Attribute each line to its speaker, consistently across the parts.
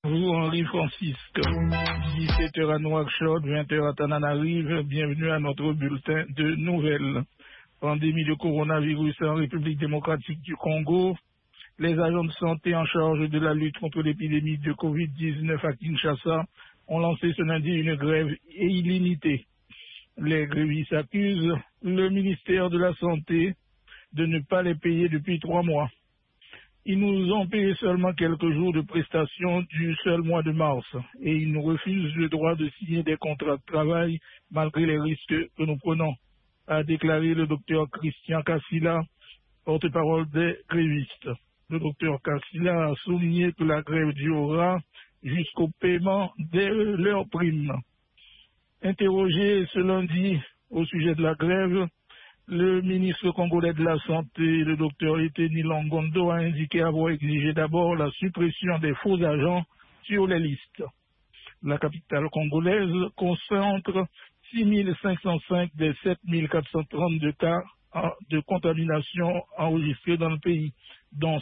Speaker 1: Bonjour Henri Francisque, 17h à Nouakchott, 20h à Tananarive, bienvenue à notre bulletin de nouvelles. Pandémie de coronavirus en République démocratique du Congo. Les agents de santé en charge de la lutte contre l'épidémie de Covid-19 à Kinshasa ont lancé ce lundi une grève illimitée. Les grévistes accusent le ministère de la Santé de ne pas les payer depuis 3 mois. Ils nous ont payé seulement quelques jours de prestations du seul mois de mars et ils nous refusent le droit de signer des contrats de travail malgré les risques que nous prenons, a déclaré le docteur Christian Kassila, porte-parole des grévistes. Le docteur Kassila a souligné que la grève durera jusqu'au paiement de leurs primes. Interrogé ce lundi au sujet de la grève, le ministre congolais de la Santé, le docteur Eteni Longondo, a indiqué avoir exigé d'abord la suppression des faux agents sur les listes. La capitale congolaise concentre 6 505 des 7 432 cas de contamination enregistrés dans le pays, dont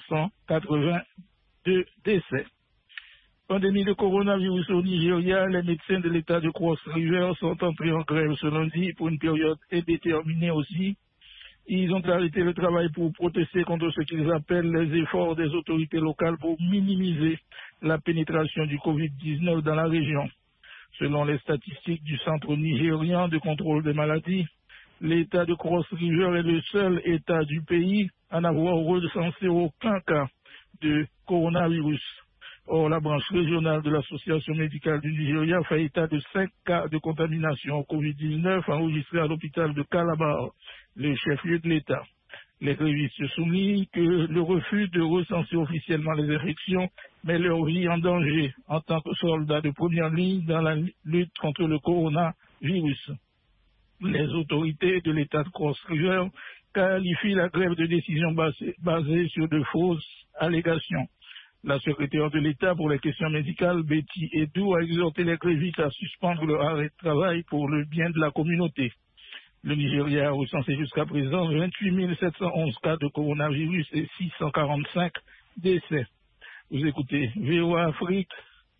Speaker 1: 182 décès. Pandémie de coronavirus au Nigeria, les médecins de l'État de Cross River sont entrés en grève ce lundi pour une période indéterminée aussi. Ils ont arrêté le travail pour protester contre ce qu'ils appellent les efforts des autorités locales pour minimiser la pénétration du Covid-19 dans la région. Selon les statistiques du Centre nigérian de contrôle des maladies, l'État de Cross River est le seul État du pays à n'avoir recensé aucun cas de coronavirus. Or, la branche régionale de l'Association médicale du Nigeria fait état de 5 cas de contamination au Covid-19 enregistrés à l'hôpital de Calabar, le chef-lieu de l'État. Les grévistes soulignent que le refus de recenser officiellement les infections met leur vie en danger en tant que soldats de première ligne dans la lutte contre le coronavirus. Les autorités de l'État de Cross River qualifient la grève de décision basée sur de fausses allégations. La secrétaire de l'État pour les questions médicales, Betty Edou, a exhorté les grévistes à suspendre leur arrêt de travail pour le bien de la communauté. Le Nigeria a recensé jusqu'à présent 28 711 cas de coronavirus et 645 décès. Vous écoutez VOA Afrique,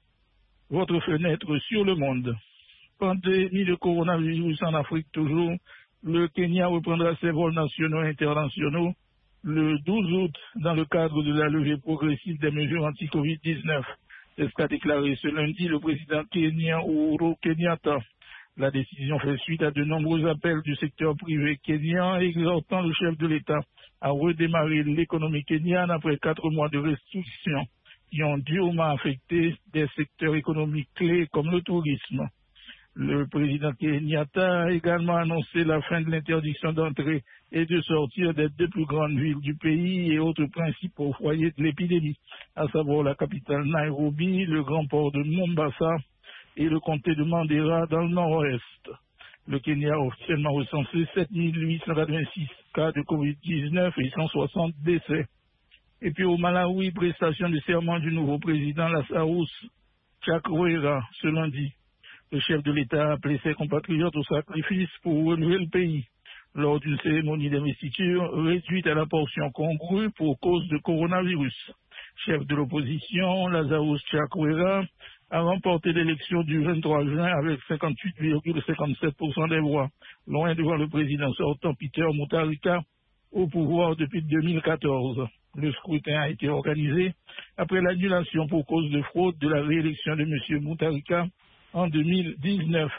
Speaker 1: votre fenêtre sur le monde. Pandémie de coronavirus en Afrique toujours, le Kenya reprendra ses vols nationaux et internationaux le 12 août dans le cadre de la levée progressive des mesures anti-Covid-19. C'est ce qu'a déclaré ce lundi le président kenyan Uhuru Kenyatta. La décision fait suite à de nombreux appels du secteur privé kenyan exhortant le chef de l'État à redémarrer l'économie kenyane après 4 mois de restrictions qui ont durement affecté des secteurs économiques clés comme le tourisme. Le président Kenyatta a également annoncé la fin de l'interdiction d'entrée et de sortir des 2 plus grandes villes du pays et autres principaux foyers de l'épidémie, à savoir la capitale Nairobi, le grand port de Mombasa et le comté de Mandera dans le nord-ouest. Le Kenya a officiellement recensé 7 886 cas de Covid-19 et 160 décès. Et puis au Malawi, prestation de serment du nouveau président Lazarus Chakwera ce lundi. Le chef de l'État a appelé ses compatriotes au sacrifice pour relever le pays lors d'une cérémonie d'investiture réduite à la portion congrue pour cause de coronavirus. Chef de l'opposition, Lazarus Chakwera a remporté l'élection du 23 juin avec 58,57% des voix, loin devant le président sortant Peter Mutharika au pouvoir depuis 2014. Le scrutin a été organisé après l'annulation pour cause de fraude de la réélection de M. Mutharika en 2019.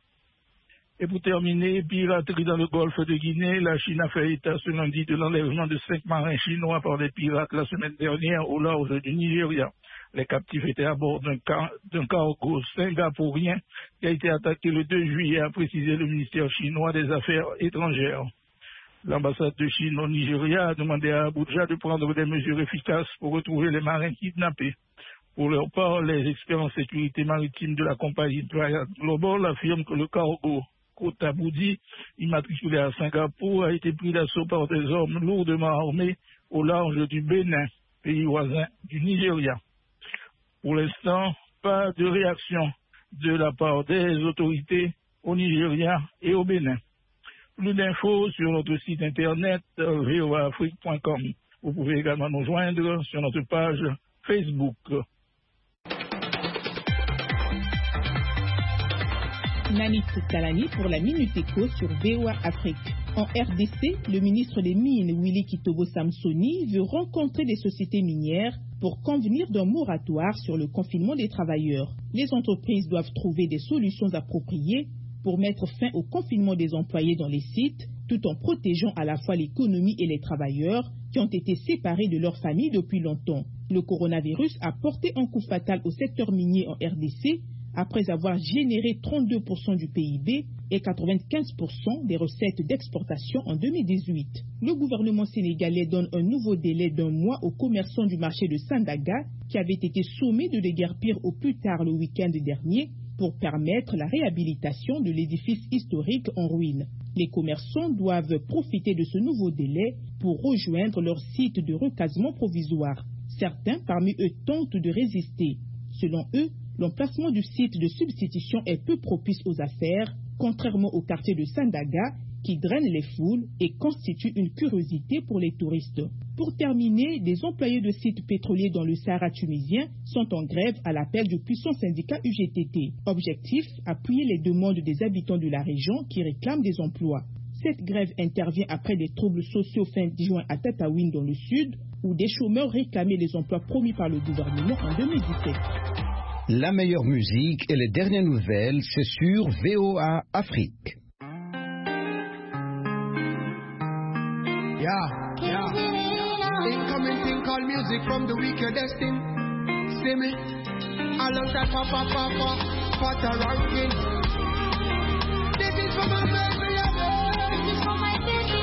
Speaker 1: Et pour terminer, piraterie dans le golfe de Guinée, la Chine a fait état ce lundi de l'enlèvement de 5 marins chinois par des pirates la semaine dernière au large du Nigeria. Les captifs étaient à bord d'un cargo singapourien qui a été attaqué le 2 juillet, a précisé le ministère chinois des Affaires étrangères. L'ambassade de Chine au Nigeria a demandé à Abuja de prendre des mesures efficaces pour retrouver les marins kidnappés. Pour leur part, les experts en sécurité maritime de la compagnie Triad Global affirment que le cargo Kota Boudi, immatriculé à Singapour, a été pris d'assaut par des hommes lourdement armés au large du Bénin, pays voisin du Nigeria. Pour l'instant, pas de réaction de la part des autorités au Nigeria et au Bénin. Plus d'infos sur notre site internet voaafrique.com. Vous pouvez également nous joindre sur notre page Facebook.
Speaker 2: Nanit Talani pour la Minute Éco sur VOA Afrique. En RDC, le ministre des Mines, Willy Kitobo Samsoni, veut rencontrer les sociétés minières pour convenir d'un moratoire sur le confinement des travailleurs. Les entreprises doivent trouver des solutions appropriées pour mettre fin au confinement des employés dans les sites, tout en protégeant à la fois l'économie et les travailleurs qui ont été séparés de leurs familles depuis longtemps. Le coronavirus a porté un coup fatal au secteur minier en RDC après avoir généré 32% du PIB et 95% des recettes d'exportation en 2018. Le gouvernement sénégalais donne un nouveau délai d'1 mois aux commerçants du marché de Sandaga qui avaient été sommés de déguerpir au plus tard le week-end dernier pour permettre la réhabilitation de l'édifice historique en ruine. Les commerçants doivent profiter de ce nouveau délai pour rejoindre leur site de recasement provisoire. Certains parmi eux tentent de résister. Selon eux, l'emplacement du site de substitution est peu propice aux affaires, contrairement au quartier de Sandaga, qui draine les foules et constitue une curiosité pour les touristes. Pour terminer, des employés de sites pétroliers dans le Sahara tunisien sont en grève à l'appel du puissant syndicat UGTT. Objectif, appuyer les demandes des habitants de la région qui réclament des emplois. Cette grève intervient après des troubles sociaux fin juin à Tataouine dans le sud, où des chômeurs réclamaient les emplois promis par le gouvernement en 2017.
Speaker 3: La meilleure musique et les dernières nouvelles, c'est sur VOA Afrique.
Speaker 4: Incoming thing called music from the wickedest thing. See me, I love that papa, ranking. This is for my baby, this is for my baby.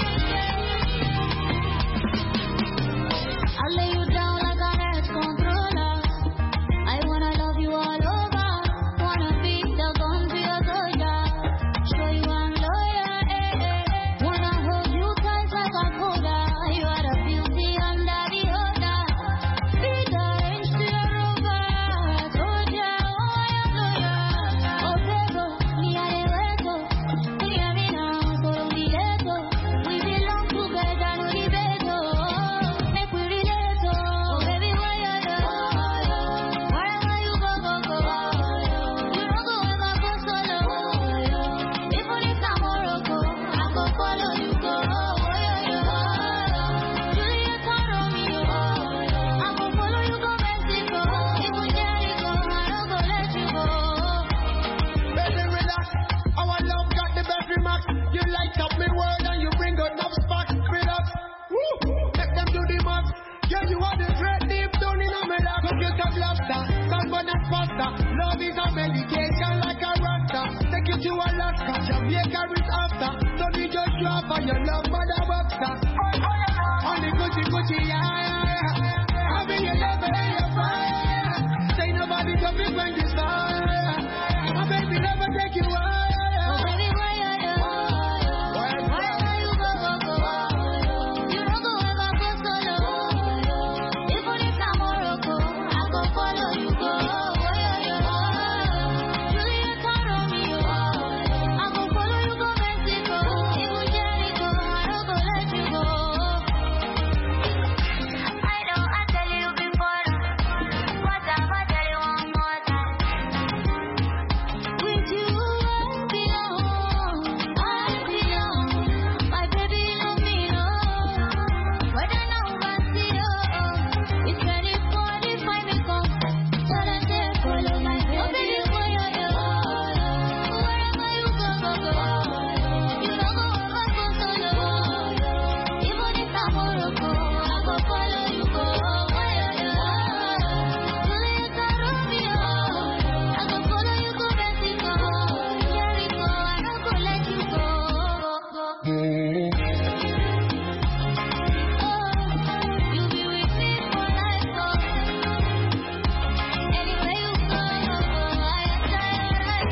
Speaker 4: I lay you down like an earth controller. I wanna love you all over. Wanna be the gun to your soldier. Show you I'm loyal, Wanna hold you tight like a coda. You are the beauty under the order. Be the range to your rover. Soldier, oh, I'm loyal. Oh, baby, me and the reto. Hear me now, so dileto. We belong together, no dibeto. Make we relate, oh, baby, why you there? Wherever you go. You don't go ever go solo. Even if I'm Morocco, I go follow you go. Juliet and Romeo, I go follow you go Mexico. Even Jericho, I don't go let you go. Baby, relax. Our love got the battery max. You light up me world and you bring out enough sparks. Relax. Woo! Let them do the math. Yeah, you are the great deep down in a me lap. Computer blaster, salmon and pasta. Love is a medication like a rasta. Take you to Alaska, Jamaica is after. Don't need your drop and your love mother boxer. On the Gucci, yeah. I be your lover and your fire. Say nobody can be when this fire. My baby never take you away. Oh, baby, why you Wherever you go. You don't go ever go solo. Even if I'm Morocco, I go follow you go. Juliet and Romeo, I go follow you go Mexico. Even Jericho, I don't go let you go. I know I tell you before, but I'ma tell you one more time. With you I belong, my baby know me, whether now I see you, it's 2045 me come, so then they follow my baby. Oh baby, why you wherever you go, you don't go ever go solo, even if I'm Morocco, I go follow you go. Juliet and Romeo, I go follow you go Mexico, Jericho, I don't go let you go. You be with me for life, anywhere you go, I am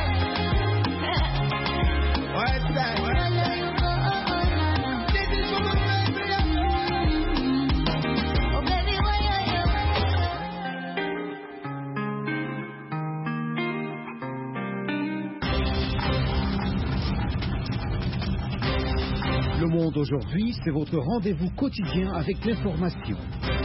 Speaker 4: tired. What's that? Wherever you go, this is for my baby. Oh baby, why you
Speaker 3: Le Monde aujourd'hui, c'est votre rendez-vous quotidien avec l'information.